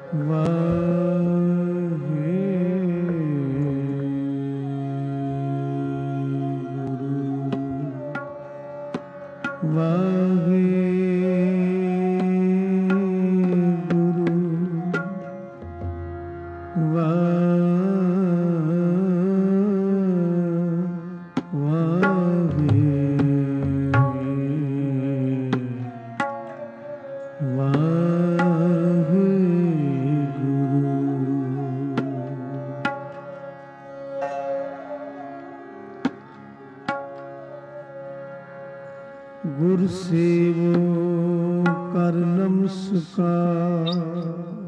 गुर सेवो कर नमस्कार,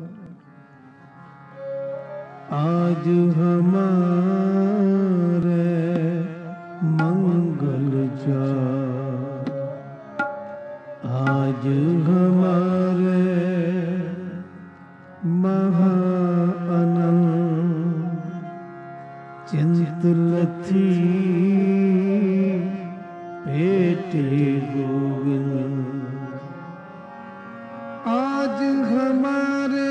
आज हमारे मंगल चार, आज हमारे महा आनंद चिंत लथी बेटे गोविंद। आज हमारे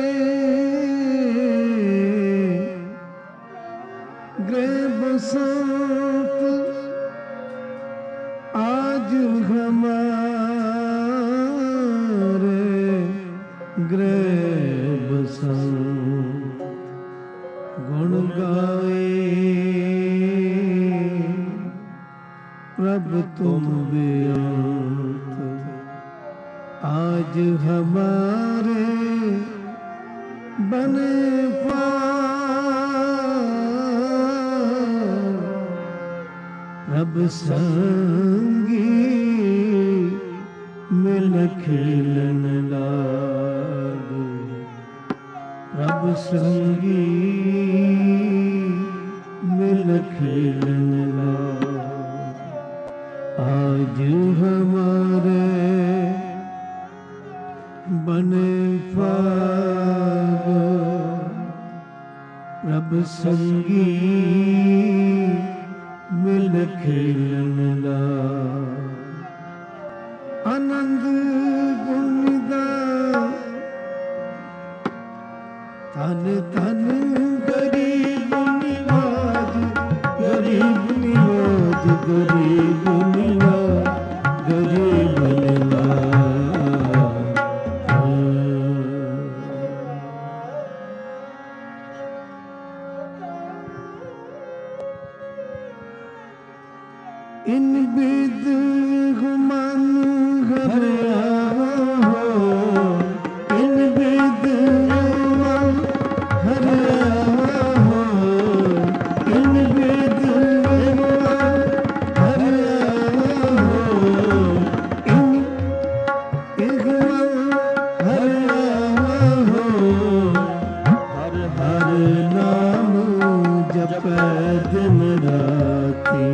गृह बसंत, आज हमारे गृह बसंत गुण गाए प्रभु तुम बेअंत। आज हमारे बने पार प्रभु संगी मिल खेलन लाग, प्रभु संगी मिल खेलन लाग। आज हमारे बने पार प्रभु संगी मिल खेलन लाग। आनंद गुणदा धन धन गरीब निवाज, गरीब निवाज, गरीब निवाज, गरीब निवाज। इन विद गुमान हरया हो, इन विद गुमान हरया हो, इन विद गुमान हरया हो, इन गुमान हरया हो। हर हर नाम जपै दिन राती,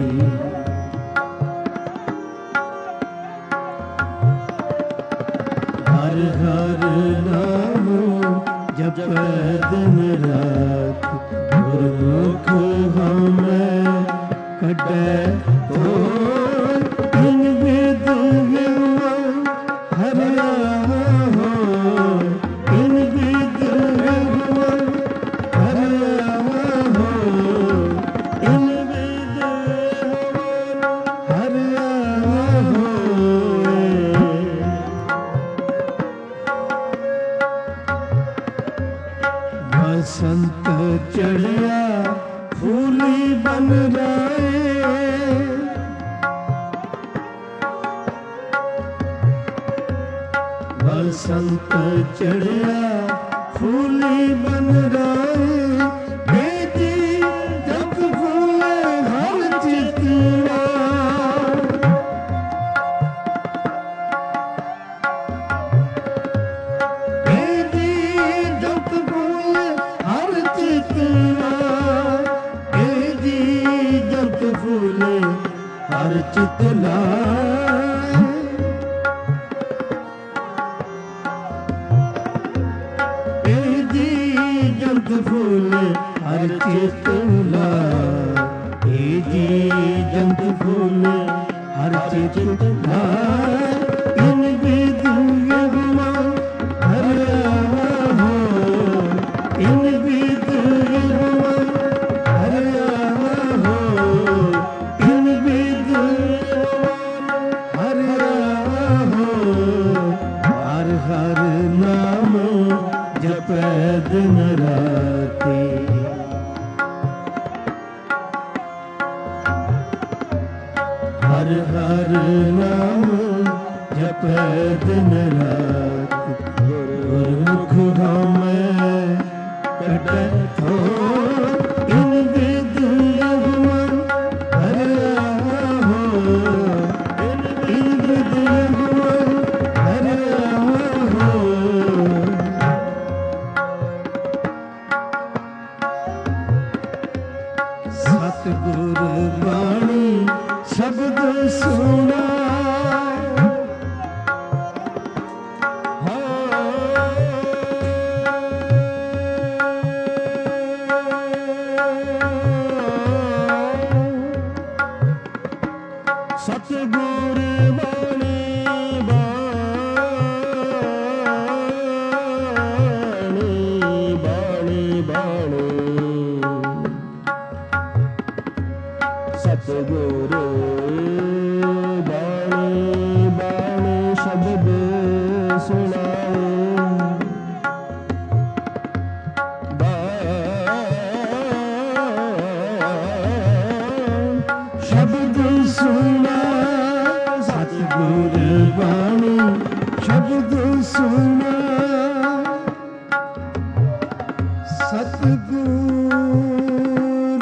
हर हर नाम जपै दिन रात। गुरमुख हमें कटै होर, इन विद गुमान हरया हो, इन विद गुमान हरया हो, इन विद गुमान हरया हो। बसंत चढ़िया फूली बन राए, बसंत चढ़िया फूली बन राए। बेटी जब फूले हर चितवा, बेटी जब फूले हर चितवा, बेटी जब फूले हर चितला। जब फूले हर चितला, हे जी जब फूले हर चितला। इन विद गुमान हरया हो, ਨਾਮ ਜਪੈ ਦਿਨ ਰਾਤੀ। ਹਰ ਹਰ ਨਾਮ ਜਪੈ ਦਿਨ ਰਾਤੀ। ਗੁਰਮੁਖ ਹਮੈ ਕੱਢੈ ਥੋਰ ਇਨ ਬਿਦ ਲਗਮਨ ਹਰਿਆ ਹੋ। ਇਨ ਬਿਦ ਲਗਮਨ ਹਰਿਆ ਹੋ। ਸਤਿਗੁਰ ਬਾਣੀ ਸ਼ਬਦ ਸੁਣਾ। ਸਤਿਗੁਰ ਬਾਣੀ ਬਾਣੀ ਬਾਣੀ ਸਤਿਗੁਰ ਬਾਣੀ ਬਾਣੀ ਸ਼ਬਦ ਸੁਣਾਓ। ਸ਼ਬਦ ਸੁਣਾ ਸਤਿਗੁਰ ਬਾਣੀ ਸ਼ਬਦ ਸੁਣਾ। ਸਤਿਗੁਰ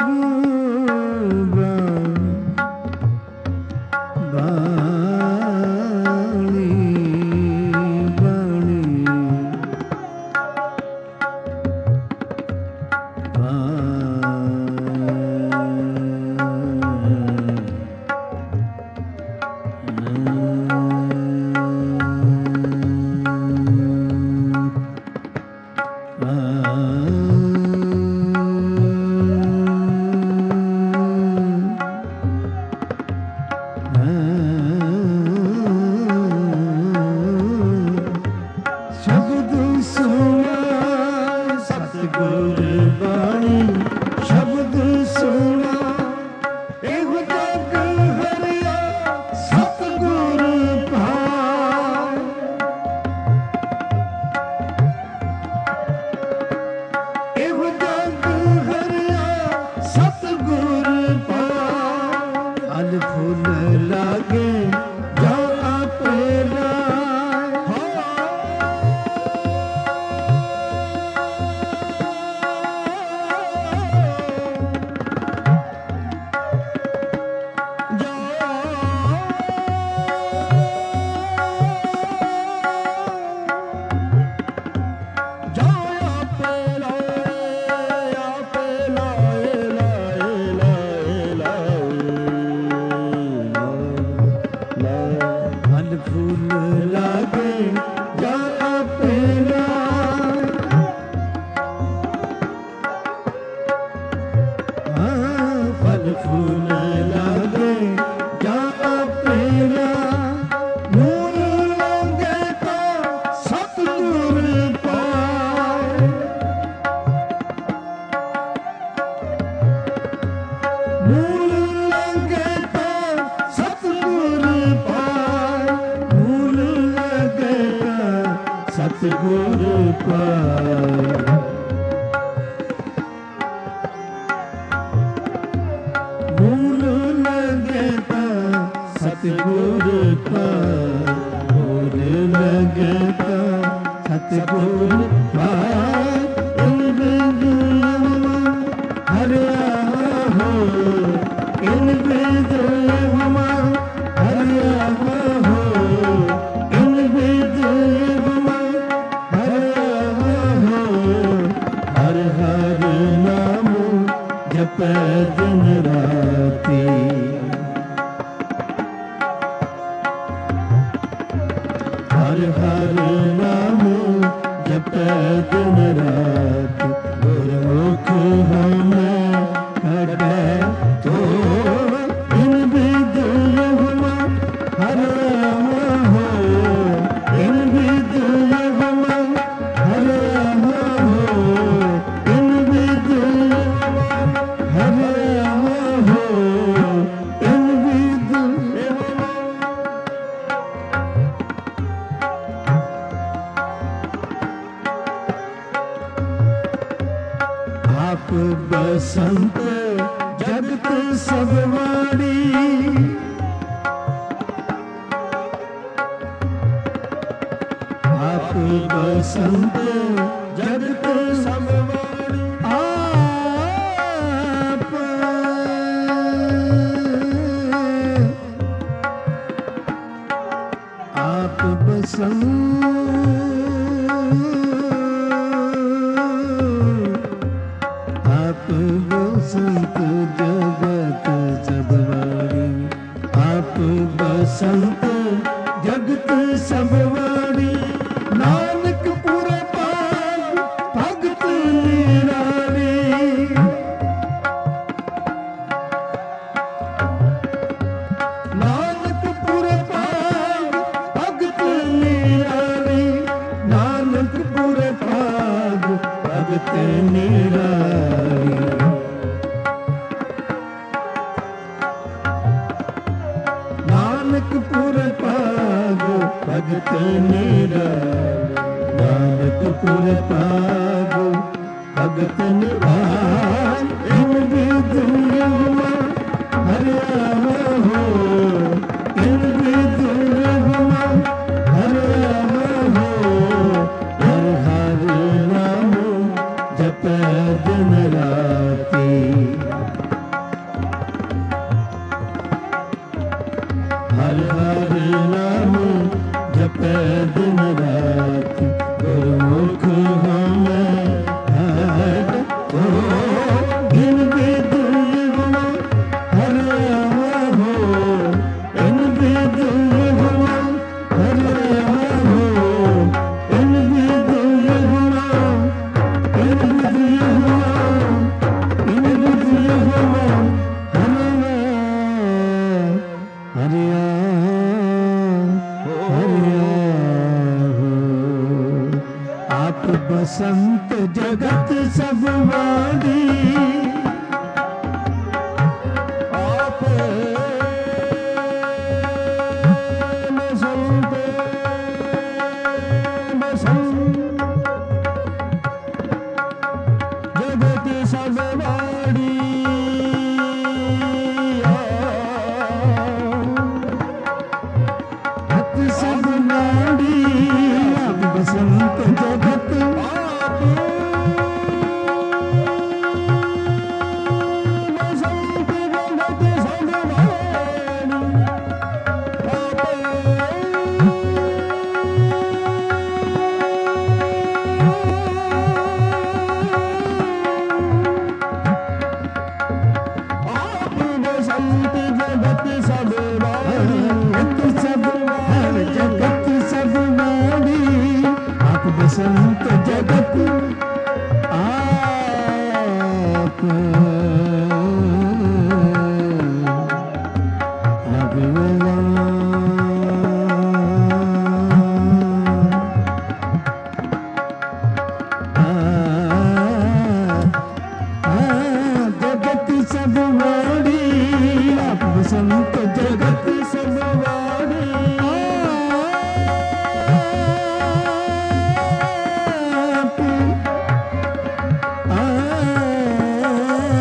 ਬਾਣੀ ਬਾਣੀ ਸ਼ਬਦ ਸੁਣਾ ਸਤਿਗੁਰ ਬਾਣੀ ਸ਼ਬਦ ਸੁਣਾ। ਇਹੋ ਜਗ ਹਰਿਆ ਸਤਿਗੁਰ ਪਾਇਆ। ਇਹੋ ਜਗ ਹਰਿਆ ਸਤਿਗੁਰ ਪਾਇਆ। ਫਲ ਫੁੱਲ ਲਾਗੇ ਜਾ ਆਪੇ ਲਾਏ। ਫਲ ਫੁੱਲ ਲਾਗੇ ਜਾ ਆਪੇ ਲਾਏ। ਫਲ ਫੁੱਲ ਲਾਗੇ ਜਾ ਆਪੇ ਲਾਏ। ਮੂਲ ਲਾਗੇ ਤਾਂ ਸਤਿਗੁਰ ਪਾਏ। ਮੂਲ ਲਾਗੇ ਤਾਂ ਸਤਿਗੁਰ ਪਾਏ। ਮੂਲ ਲਾਗੇ ਤਾਂ ਸਤਿਗੁਰ ਪਾਏ। ਮੂਲ ਲਾਗੇ ਤਾਂ ਸਤਿਗੁਰ ਪਾਏ। ਮੂਲ ਲਾਗੇ ਤਾਂ ਸਤਿਗੁਰ ਪਾਏ। ਇਨ ਬਿਦ ਲਗਮਨ ਹਰਿਆ ਹੋ। ਇਨ ਬਿਦ ਲਗਮਨ ਹਰਿਆ ਹੋ। ਇਨ ਬਿਦ ਲਗਮਨ ਹਰਿਆ ਹੋ। ਹਰ ਹਰ ਨਾਮ ਜਪੈ ਦਿਨ ਰਾਤੀ। ਹਰ ਹਰ ਨਾਮ ਜਪੈ ਦਿਨ ਰਾਤੀ। ਗੁਰਮੁਖ ਹਮੈ ਕੱਢੈ ਥੋਰ ਇਨ ਬਿਦ ਲਗਮਨ ਹਰਿਆ ਹੋ। ਇਨ ਬਿਦ ਲਗਮਨ ਹਰਿਆ ਹੋ। ਇਨ ਬਿਦ ਲਗਮਨ ਹਰਿਆ ਹੋ। ਇਨ ਬਿਦ आप बसंत जगत सब वाणी, आप बसंत जगत सब वाणी, आप बसंत, आप बसंत जगत सब वाणी, आप बसंत जगत सब वाणी, नानक पूरे पाग भगत निरारी, नानक पूरे पाग भगत निरारी, नानक पूरे पाग भगत निरारी, नानक पूरे पाग भगत निरारी, नानक पूरे पाग भगत निरारी, इन विदुरमा हरियामा हो, इन विदुरमा हरियामा हो, हर हर नाम जप दिन राती, हर हर नाम जप दिन राती, गुरुमुख हमें हट तो इन विदुरमा हरियामा हो, इन विदुरमा हरियामा हो, इन विदुरमा, इन विदुरमा, इन विदुरमा हरिया हरिया हरिया हो, आप बसंत जगत सब वाणी, आप बसंत बसंत जगत सब वाणी, आप सब वाणी, आप बसंत जगत, आप बसंत जगत सब वाणी, आप बसंत जगत सब वाणी, जगत सब वाणी, आप बसंत जगत, आप जगत सब वाणी, आप बसंत जगत सब वाणी, आप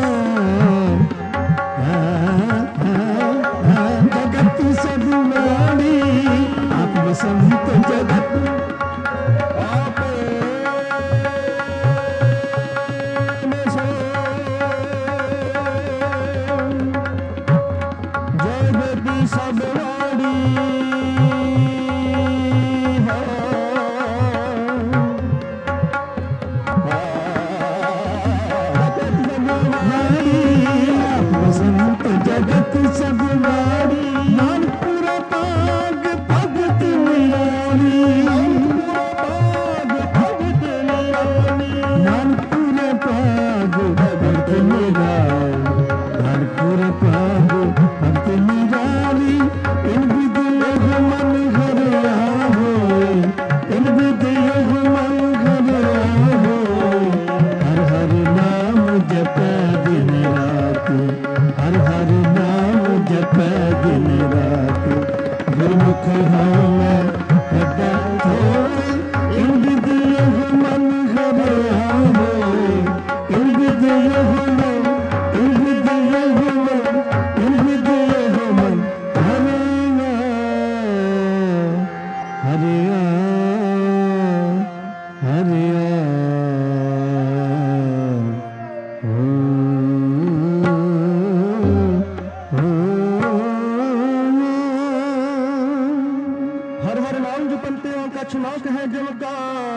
हर हर नाम जपंते कछ ना कहे जमका,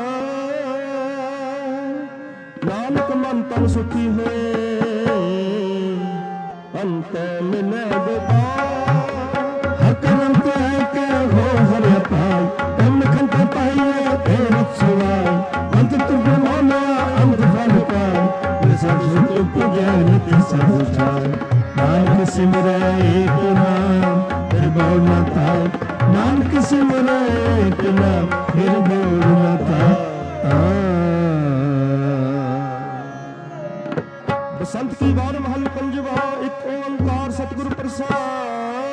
नानक मन तन सुखी होए अंत मिले हर करम के हो हरे पाई तम खंत पाइए तेरे सुवाई अंत तुझे माना अमृत फल पाई सब सुख पूजा नित्य सब उठाए नानक सिमरे एक नाम फिर बोल न थाए नानक सिमरे एक नाम फिर बोल न थाए। बसंत की बार महल पंजवा एक ओंकार सतगुरु प्रसाद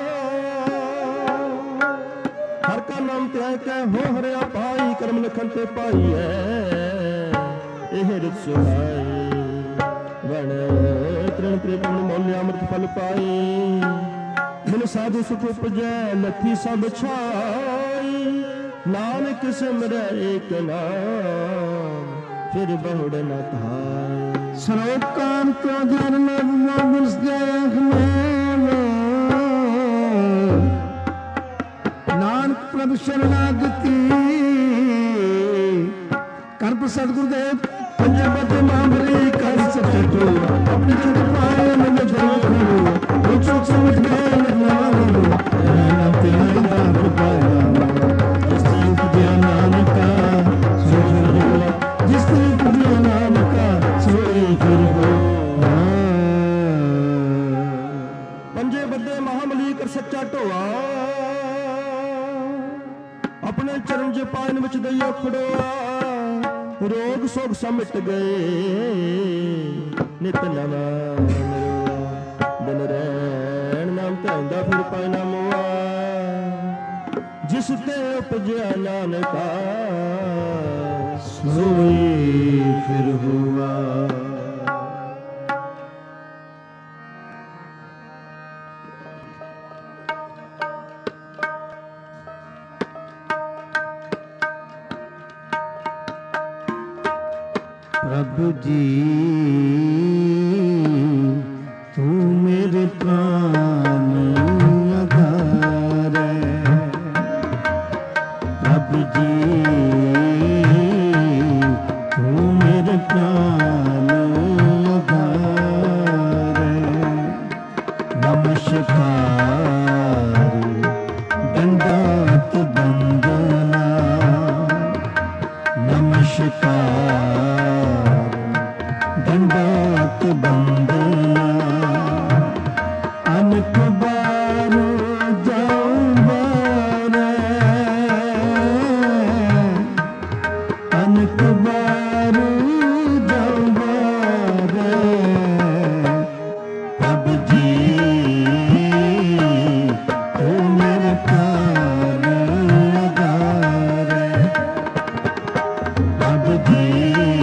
हर का नाम त्याग के हो हरिया पाई कर्म लखन ते पाई है एह रित सुहाई वण तृण त्रिपुण मोल अमृत फल पाई बिन साधु सुख उपजै लथी सब छाई नानक सिमरै एक नाम फिर बहुड़ न थाय। सरोकार का जर नानक प्रभु शरणागति करप सतगुरुदेव पंजाब मामरी कर सटो अपने चुट पाए मन जरूर चुट समझ गए नाम तेरा दान पाया जिस युग दिया नानक का जिस युग दिया नानक का सोई फिर हो पंजे बदे महामली कर सच्चा ढोआ अपने चरण च पायन विच दइयो खड़ोआ रोग सोग समिट गए नित नवा दिन रैन नाम धैंदा फिर पाए ना मोआ जिस ते उपजया नानका सोई फिर हुआ। प्रभु जी तू मेरे प्राण आधार है प्रभु जी तू मेरे प्राण आधार है नमस्कार दंडात बंदना नमस्कार दंडात बंदना अनक बार जाऊंगा अनक बार जाऊंगा प्रभु जी तू मेरे प्राण आधार प्रभु जी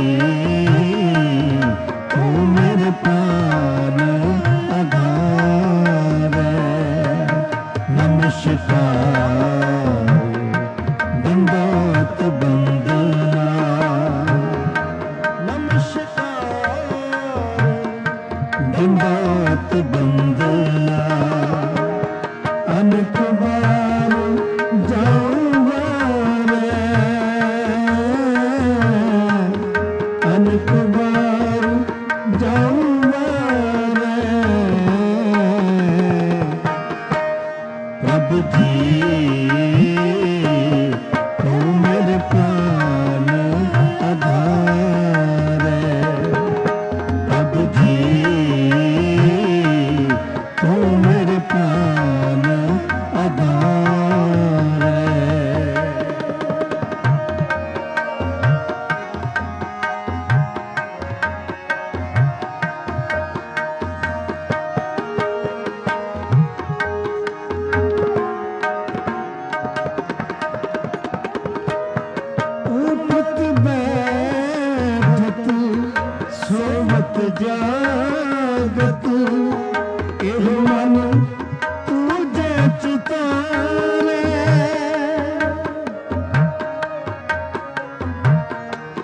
प्राण आधार नमस्कार दंडात बंदना नमस्कार दंडात बंदना अनक बार जाऊंगा अनक बार जाऊंगा प्रभु जी तू मेरे प्राण आधार प्रभु जी तू मेरे प्राण आधार सोमत जागत एह मन तुझे चितारे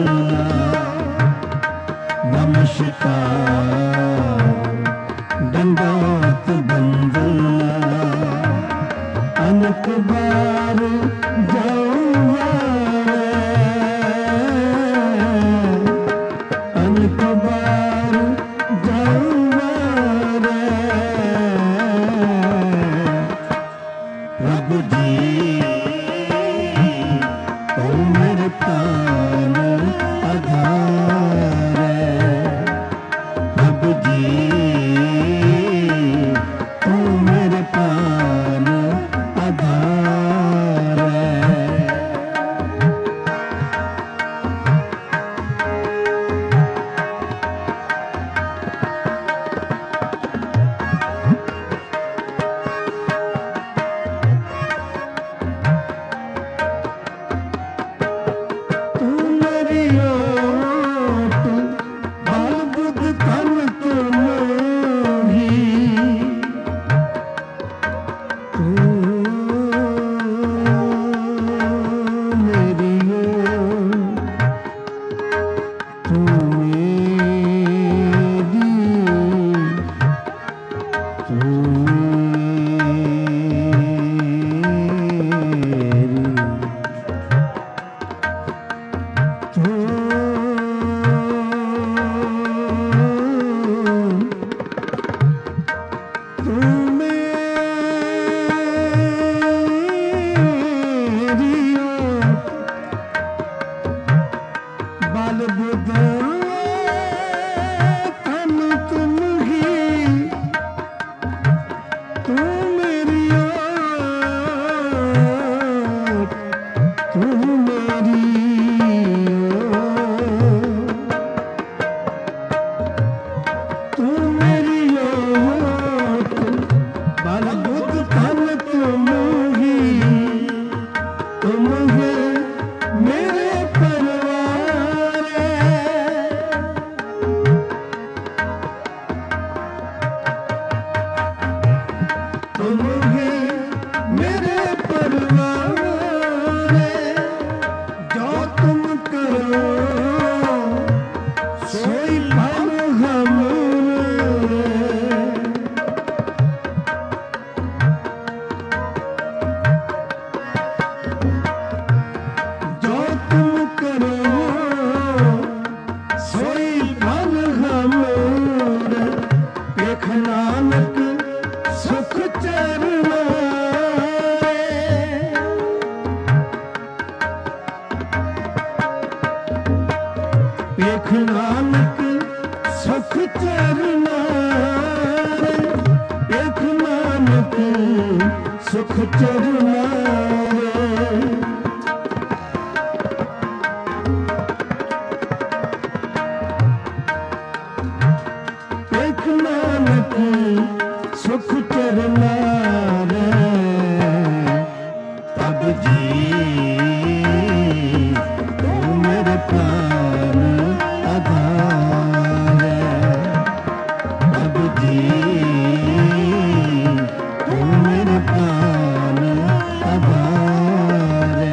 नमस्कार दंडवत बंदना अनक बार जाऊंगा अनक बार जाऊंगा प्रभु जी ओ मेरे प्राण आधार प्रभु जी ओ मेरे प्राण आधार तू मेरी ओट बल बुध तन तुम ही तू मेरी ओट तू मेरी तू बल बुध तन तुम ही तू मेरी ओट तू मेरी ओट तू मेरी ओट बल बुध तन तुम ही मेरे परिवार तुम ही मेरे परिवार जो तुम करो सोई फल हमरे जो तुम करो सोई फल हमरे देख नानक सुख चरना देख नानक सुख चरना देख नानक सुख चरना देख नानक सुख चरना तब जी तू मेरे प्राण आधार तब जी तू मेरे प्राण आधार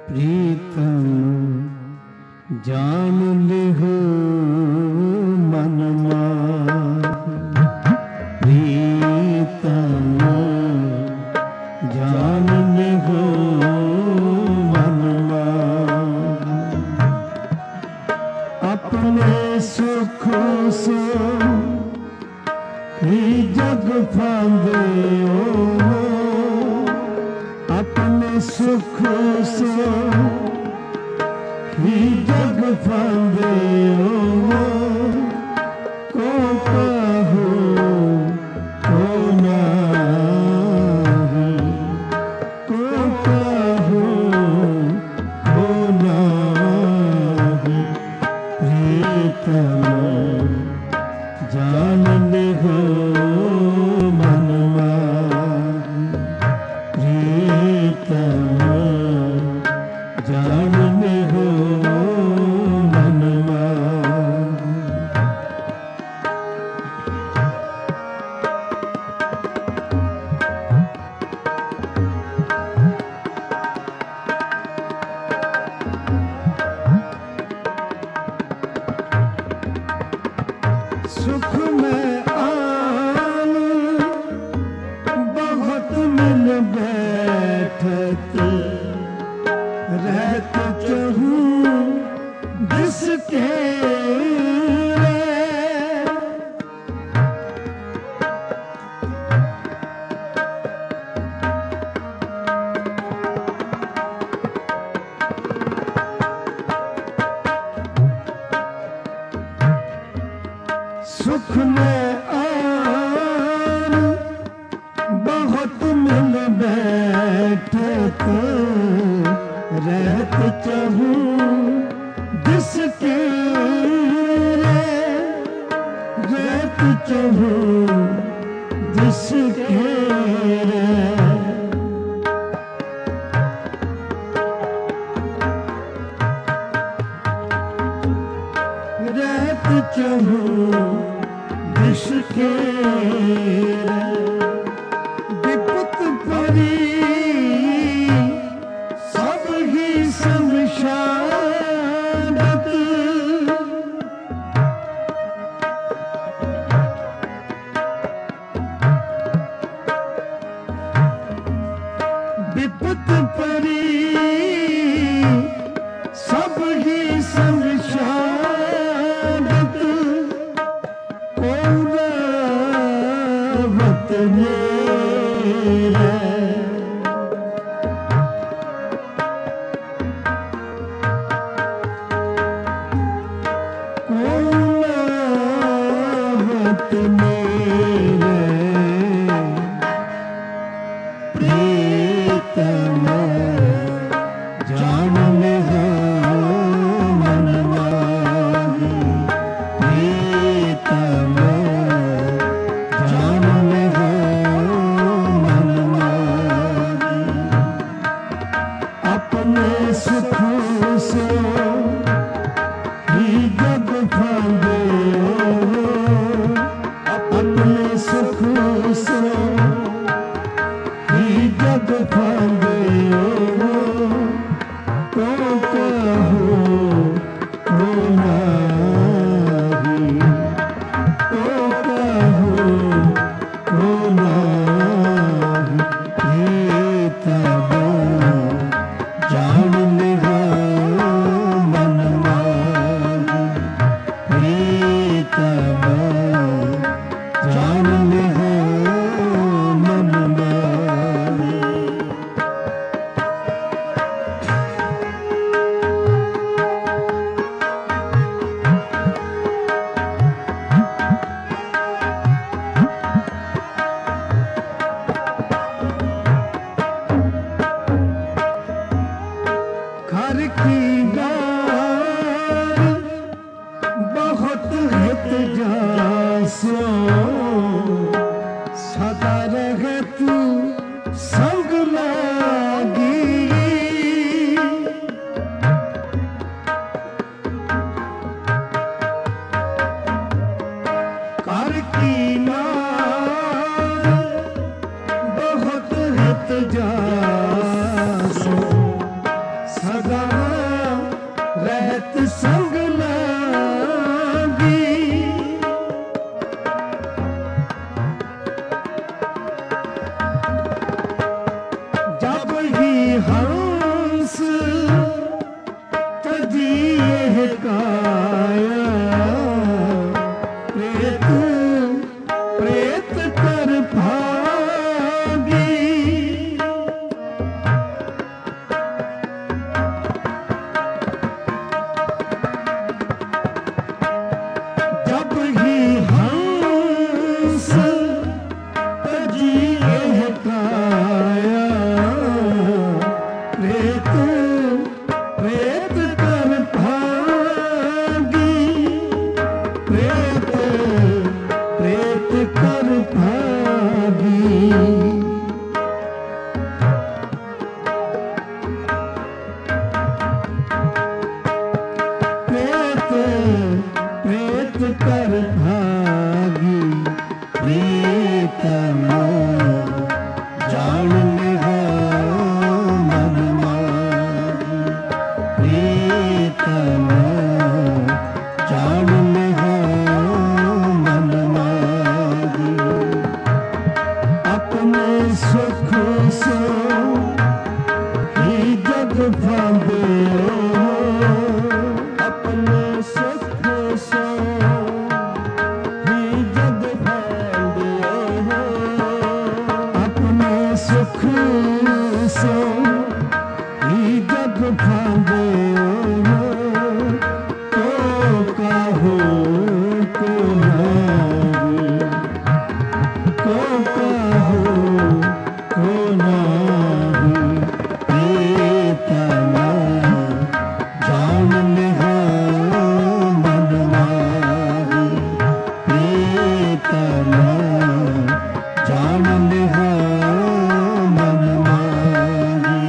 प्रीतम जान लिहो मन माहि, प्रीतम जान लिहो मन माहि। अपने सुख सो ही जग फांदे हो, अपने सुख सो ही जग फांदे हो। को कहूँ को नाही, को कहूँ को नाही। प्रीतम जान लिहो मन माहि, प्रीतम जान लिहो मन माहि। सुख में आन बहुत मिल बैठत, रहत चहूँ जिसके रे। सुख में आन बहुत मिल बैठत, रहत चहूँ जिसके रे। रहत चहूँ जिसके रे। रहत चहूँ जिसके रे। विपत परी सब ही समशानत, विपत परी सब ही समशानत। कौरवत मेरे कौरवत मेरे। प्रीतम जान लिहो मन माहि, प्रीतम जान लिहो मन माहि। अपने सुख से ही जग फांदे हो, अपने सुख से ही जग फांदे हो। को कहूँ को नाही, को कहूँ को नाही। प्रीतम जान लिहो मन माहि, प्रीतम जान लिहो मन माहि। घर की डार बहुत हित जासो, सदा रहत संग लागी। घर की नार बहुत हित जासो, सदा हंस तजिए काया प्रेत प्रेत कर भागी जब ही हंस तजिए काया प्रेत प्रेत कर भागी प्रेत प्रेत कर भागी प्रेत प्रेत कर भागी प्रीतम जान हो मन मागी प्रीतम जान हो मन मागी अपने सुख सो ही जग फांदे अपने सुख सो ही जग फांदियो हो अपने सुख सो ही जग फांदे तो काहो को नागी तो काहो को नागी प्रीतम जान हो मन मागी प्रीतम जान हो मन मागी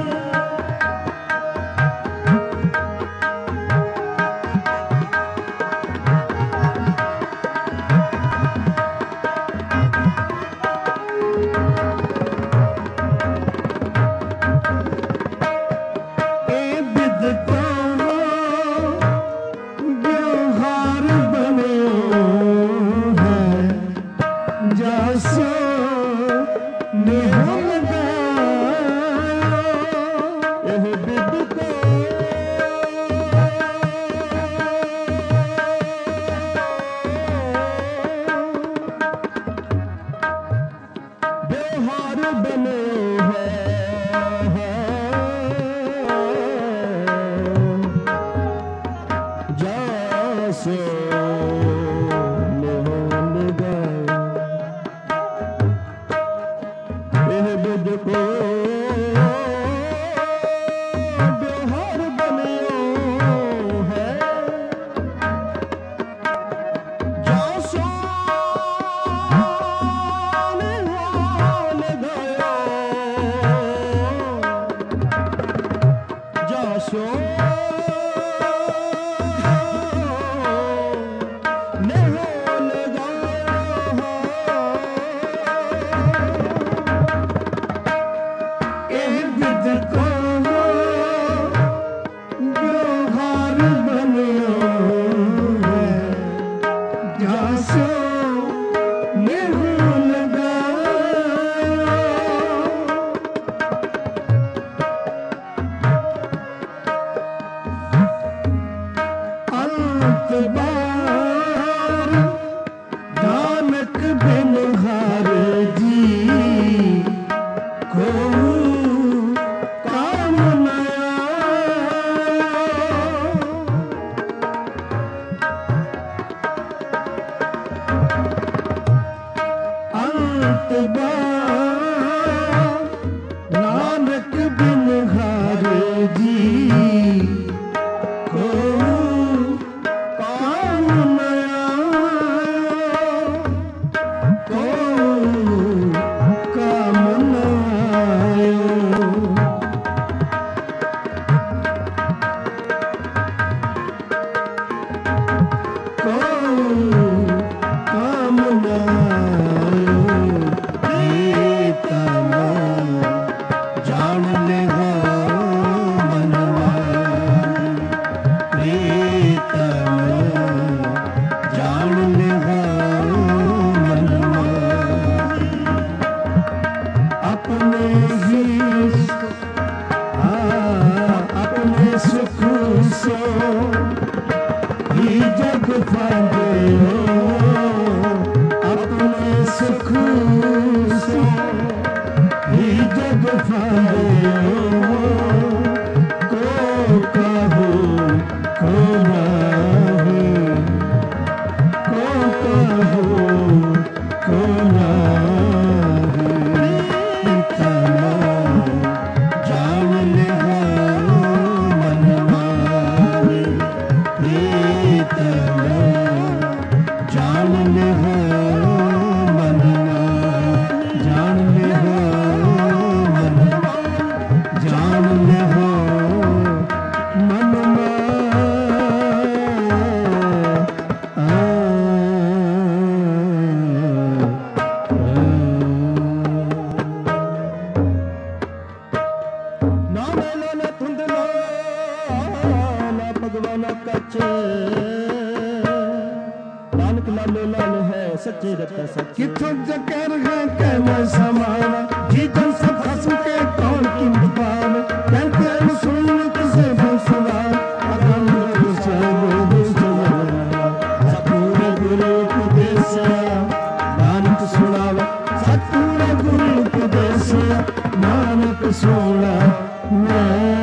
ए बिदता व्यवहार बनो है जासो नेह लगायो एह बिद को व्यवहार बने है जासो मोहन गाया एह बिद को व्यवहार बनियो है जासो मोहन गाया जासो नेहोन गाया ਸੋਹਣਾ ਮੈਂ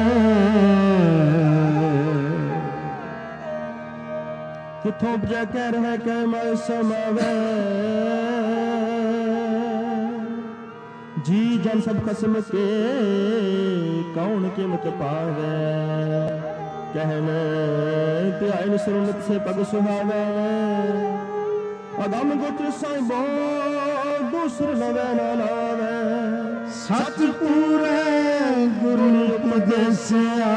ਕਿਥੋਂ ਉਪਜੈ ਕਹਿ ਰਹਿ ਕਹਿ ਮੈਂ ਸਮਾਵੈ ਜੀ ਜਨ ਸਭ ਖਸਮ ਕੇ ਕੌਣ ਕੀਮਤ ਪਾਵੈ ਕਹਿਣ ਧਿਆਇਨ ਸੁਰਨਤ ਸੇ ਪਗ ਸੁਹਾਵੈ ਅਗਮ ਗੁਰ ਸਾਹਿਬੋ ਦੂਸਰ ਲਵੈ ਨਾ ਲਾਵੈ ਸਤ ਪੂਰੇ ਗੁਰੂ ਉਪਦੇਸਿਆ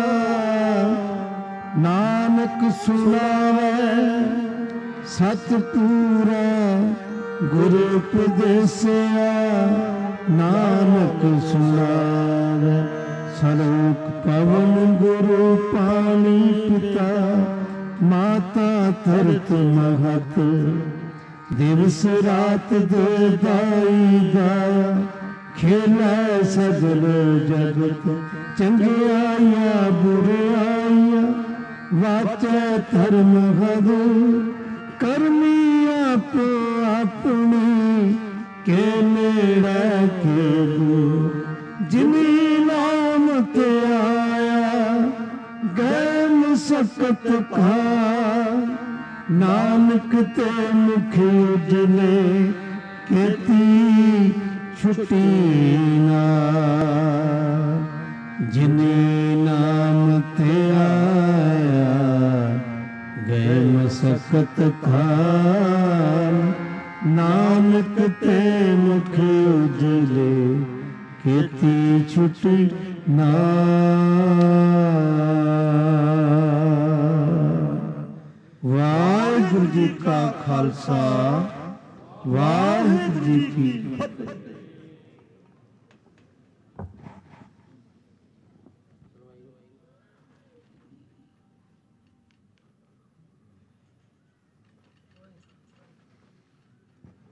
ਨਾਨਕ ਸੁਣਾਵੇ ਸਤ ਪੂਰਾ ਗੁਰੂ ਉਪਦੇਸਿਆ ਨਾਨਕ ਸੁਣਾਵੇ ਸਲੋਕ ਪਵਨ ਗੁਰੂ ਪਾਣੀ ਪਿਤਾ ਮਾਤਾ ਧਰਤ ਮਹਤ ਦਿਵਸ ਰਾਤ ਦੇ ਦਾਈ ਦਾ ਖੇਲਾ ਸਗਲ ਜਗਤ ਚੰਗਿਆਈਆਂ ਬੁਰਾਈਆਂ ਵਾਚੈ ਧਰਮ ਹਦ ਕਰਮੀ ਆਪ ਆਪਣੀ ਕੇ ਨੇੜੇ ਕੇ ਦੂ ਜਿਨੀ ਨਾਮ ਤੇ ਆਇਆ ਗਏ ਮੁਸਕਤ ਕਾ ਨਾਨਕ ਤੇ ਮੁਖ ਉਜਲੇ ਕੀਤੀ ਛੁਟੀ ਨਾ ਜਿਨੇ ਨਾਮ ਤੇ ਆਇਆ ਗਏ ਮਸਕਤ ਖਾਨ ਨਾਨਕ ਤੇ ਮੁਖ ਉਜਲੇ ਕੀਤੀ ਛੁਟੀ ਨਾ ਵਾਹਿਗੁਰੂ ਜੀ ਕਾ ਖਾਲਸਾ ਵਾਹਿਗੁਰੂ ਜੀ ਕੀ ਫਤਿਹ।